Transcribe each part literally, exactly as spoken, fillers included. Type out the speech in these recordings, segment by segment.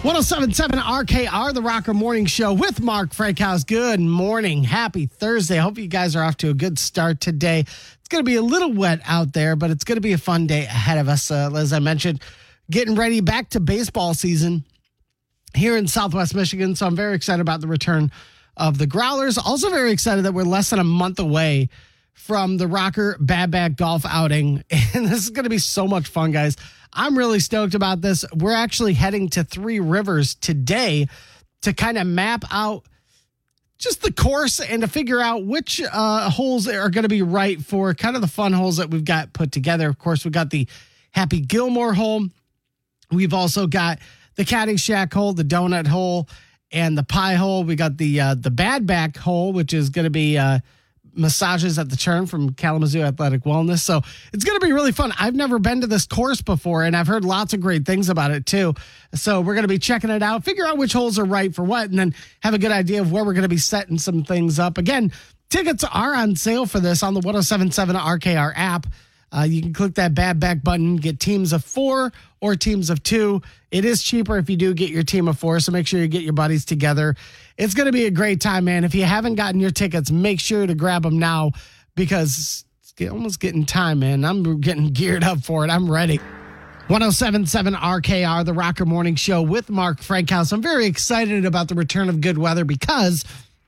one oh seven point seven R K R, the Rocker Morning Show with Mark Frankhouse. Good morning. Happy Thursday. I hope you guys are off to a good start today. It's going to be a little wet out there, but it's going to be a fun day ahead of us. Uh, as I mentioned, getting ready back to baseball season here in Southwest Michigan. So I'm very excited about the return of the Growlers. Also very excited that we're less than a month away from the Rocker Bad Bag Golf outing. And this is going to be so much fun, guys. I'm really stoked about this. We're actually heading to Three Rivers today to kind of map out just the course and to figure out which uh, holes are going to be right for kind of the fun holes that we've got put together. Of course, we've got the Happy Gilmore hole. We've also got the Caddyshack hole, the Donut hole, and the Pie hole. We got the uh, the Bad Back hole, which is going to be uh, massages at the turn from Kalamazoo Athletic Wellness. So it's going to be really fun. I've never been to this course before, and I've heard lots of great things about it too. So we're going to be checking it out, figure out which holes are right for what, and then have a good idea of where we're going to be setting some things up. Again, tickets are on sale for this on the one oh seven point seven R K R app. Uh, you can click that Bad Back button, get teams of four or teams of two. It is cheaper if you do get your team of four, so make sure you get your buddies together. It's going to be a great time, man. If you haven't gotten your tickets, make sure to grab them now because it's get, almost getting time, man. I'm getting geared up for it. I'm ready. one oh seven point seven R K R, the Rocker Morning Show with Mark Frankhouse. I'm very excited about the return of good weather because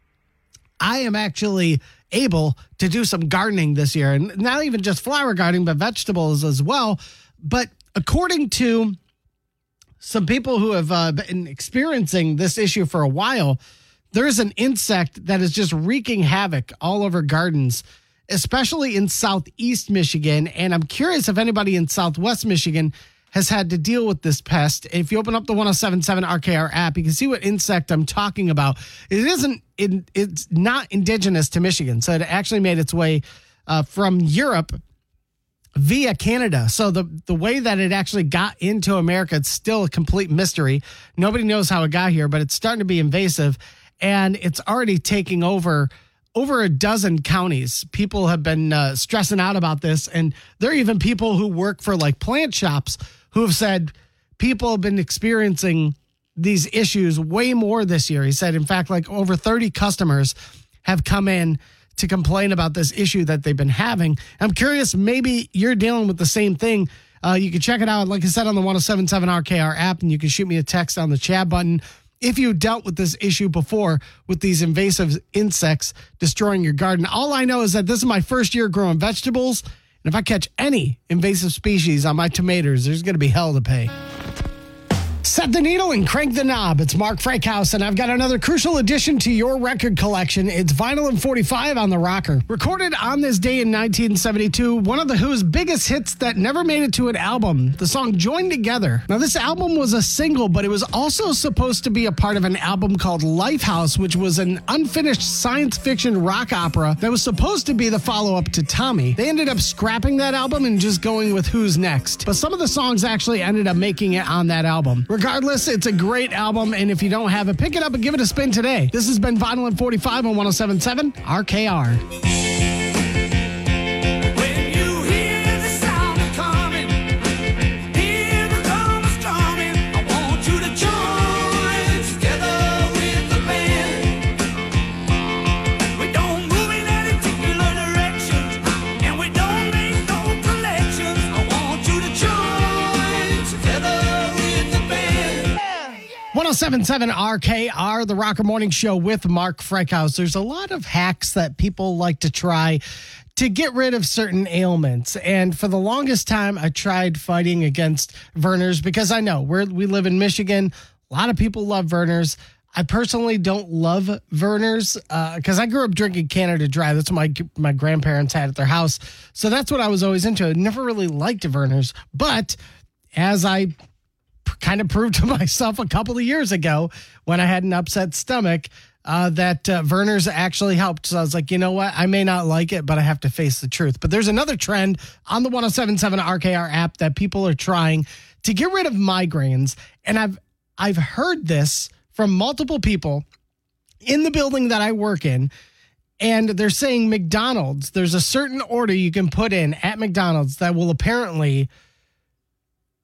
I am actually able to do some gardening this year, and not even just flower gardening, but vegetables as well. But according to some people who have uh, been experiencing this issue for a while, there is an insect that is just wreaking havoc all over gardens, especially in Southeast Michigan. And I'm curious if anybody in Southwest Michigan has had to deal with this pest. If you open up the one oh seven point seven R K R app, you can see what insect I'm talking about. It isn't, it, it's not indigenous to Michigan. So it actually made its way uh, from Europe via Canada. So the, the way that it actually got into America, it's still a complete mystery. Nobody knows how it got here, but it's starting to be invasive, and it's already taking over over a dozen counties. People have been uh, stressing out about this, and there are even people who work for like plant shops who have said people have been experiencing these issues way more this year. He said, in fact, like over thirty customers have come in to complain about this issue that they've been having. I'm curious, maybe you're dealing with the same thing. Uh, you can check it out, like I said, on the one oh seven point seven R K R app, and you can shoot me a text on the chat button if you dealt with this issue before with these invasive insects destroying your garden. All I know is that this is my first year growing vegetables, and if I catch any invasive species on my tomatoes, there's going to be hell to pay. Set the needle and crank the knob. It's Mark Frankhouse, and I've got another crucial addition to your record collection. It's Vinyl and forty-five on the Rocker. Recorded on this day in nineteen seventy-two, one of the Who's biggest hits that never made it to an album, the song Joined Together. Now, this album was a single, but it was also supposed to be a part of an album called Lifehouse, which was an unfinished science fiction rock opera that was supposed to be the follow-up to Tommy. They ended up scrapping that album and just going with Who's Next. But some of the songs actually ended up making it on that album. Regardless, it's a great album, and if you don't have it, pick it up and give it a spin today. This has been Vinyl and forty-five on one oh seven point seven R K R. one oh seven point seven R K R, the Rocker Morning Show with Mark Frankhouse. There's a lot of hacks that people like to try to get rid of certain ailments. And for the longest time, I tried fighting against Vernors because I know we're, we live in Michigan. A lot of people love Vernors. I personally don't love Vernors because uh, I grew up drinking Canada Dry. That's what my, my grandparents had at their house. So that's what I was always into. I never really liked Vernors. But as I kind of proved to myself a couple of years ago when I had an upset stomach uh, that uh, Vernors actually helped. So I was like, you know what? I may not like it, but I have to face the truth. But there's another trend on the one oh seven point seven R K R app that people are trying to get rid of migraines. And I've I've heard this from multiple people in the building that I work in. And they're saying McDonald's, there's a certain order you can put in at McDonald's that will apparently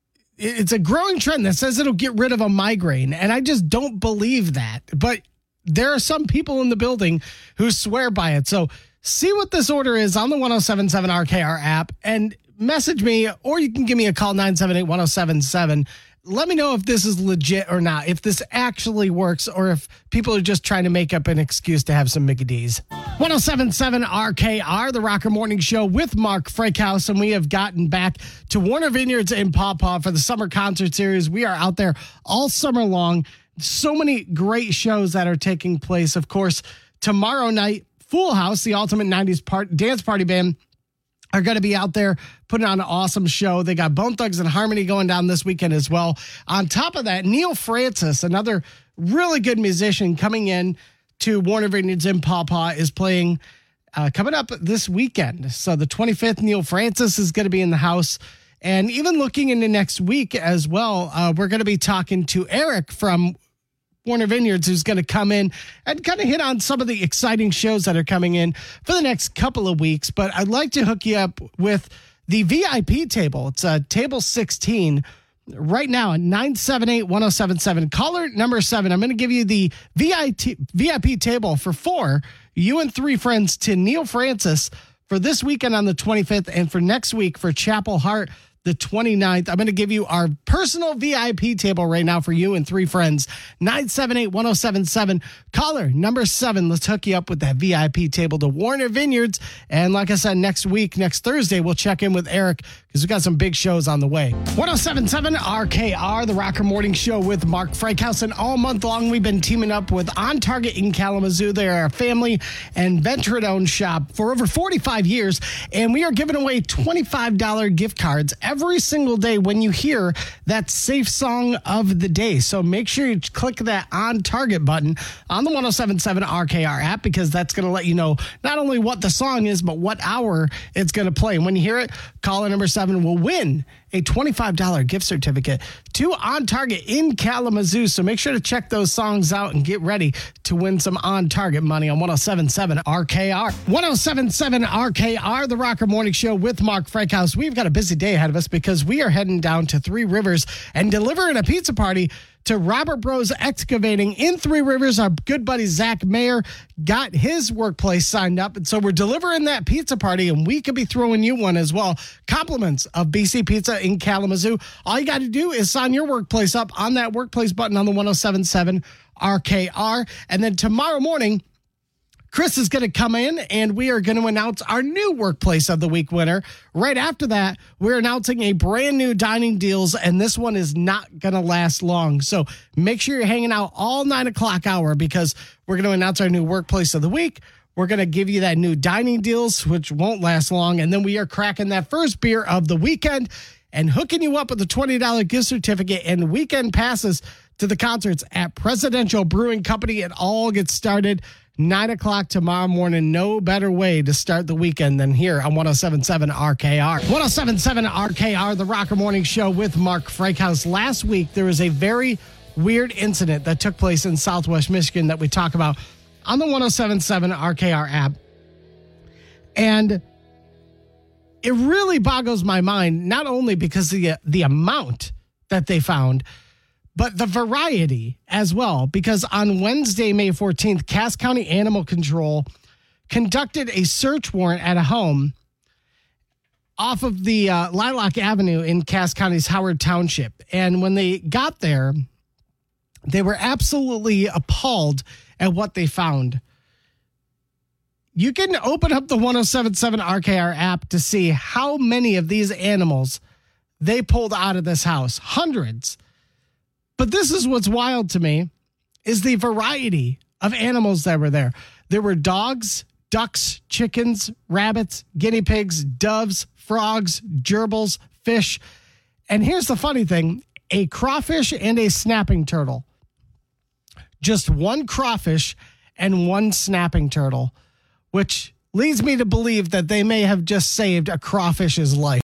it's a growing trend that says it'll get rid of a migraine. And I just don't believe that. But there are some people in the building who swear by it. So see what this order is on the one oh seven seven R K R app and message me, or you can give me a call, nine seven eight, one oh seven seven. Let me know if this is legit or not, if this actually works, or if people are just trying to make up an excuse to have some Mickey D's. one oh seven seven R K R, the Rocker Morning Show with Mark Frakehouse, and we have gotten back to Warner Vineyards in Paw Paw for the summer concert series. We are out there all summer long. So many great shows that are taking place. Of course, tomorrow night, Full House, the Ultimate nineties part, Dance Party Band, are going to be out there putting on an awesome show. They got Bone Thugs and Harmony going down this weekend as well. On top of that, Neil Francis, another really good musician coming in to Warner Vineyards in Paw Paw, is playing uh, coming up this weekend. So the twenty-fifth, Neil Francis is going to be in the house. And even looking into next week as well, uh, we're going to be talking to Eric from Warner Vineyards, who's going to come in and kind of hit on some of the exciting shows that are coming in for the next couple of weeks. But I'd like to hook you up with the V I P table. It's uh, table sixteen right now at nine seven eight, one oh seven seven. Caller number seven. I'm going to give you the V I P table for four, you and three friends, to Neil Francis for this weekend on the twenty-fifth, and for next week for Chapel Hart, the twenty-ninth. I'm going to give you our personal V I P table right now for you and three friends. nine seven eight, one oh seven seven. Caller number seven. Let's hook you up with that V I P table to Warner Vineyards. And like I said, next week, next Thursday, we'll check in with Eric because we got some big shows on the way. one oh seven seven R K R, the Rocker Morning Show with Mark Frakehouse. And all month long, we've been teaming up with On Target in Kalamazoo. They're a family and veteran-owned shop for over forty-five years. And we are giving away twenty-five dollars gift cards every single day when you hear that safe song of the day. So make sure you click that On Target button on the one oh seven seven R K R app, because that's going to let you know not only what the song is, but what hour it's going to play. And when you hear it, caller number seven will win a twenty-five dollars gift certificate to On Target in Kalamazoo. So make sure to check those songs out and get ready to win some On Target money on one oh seven seven R K R. one oh seven seven R K R, the Rocker Morning Show with Mark Frakehouse. We've got a busy day ahead of us because we are heading down to Three Rivers and delivering a pizza party to Robert Bros Excavating in Three Rivers. Our good buddy Zach Mayer got his workplace signed up, and so we're delivering that pizza party, and we could be throwing you one as well. Compliments of B C Pizza in Kalamazoo. All you got to do is sign your workplace up on that workplace button on the one oh seven seven R K R, and then tomorrow morning, Chris is going to come in and we are going to announce our new Workplace of the Week winner. Right after that, we're announcing a brand new dining deals, and this one is not going to last long. So make sure you're hanging out all nine o'clock hour, because we're going to announce our new Workplace of the Week. We're going to give you that new dining deals, which won't last long. And then we are cracking that first beer of the weekend and hooking you up with a twenty dollars gift certificate and weekend passes to the concerts at Presidential Brewing Company. It all gets started nine o'clock tomorrow morning. No better way to start the weekend than here on one oh seven seven R K R. one oh seven seven R K R, the Rocker Morning Show with Mark Frakehouse. Last week, there was a very weird incident that took place in Southwest Michigan that we talk about on the one oh seven seven R K R app. And it really boggles my mind, not only because the the amount that they found, but the variety as well. Because on Wednesday, May fourteenth, Cass County Animal Control conducted a search warrant at a home off of the uh, Lilac Avenue in Cass County's Howard Township. And when they got there, they were absolutely appalled at what they found. You can open up the one oh seven seven R K R app to see how many of these animals they pulled out of this house. Hundreds. But this is what's wild to me, is the variety of animals that were there. There were dogs, ducks, chickens, rabbits, guinea pigs, doves, frogs, gerbils, fish. And here's the funny thing, a crawfish and a snapping turtle. Just one crawfish and one snapping turtle, which leads me to believe that they may have just saved a crawfish's life.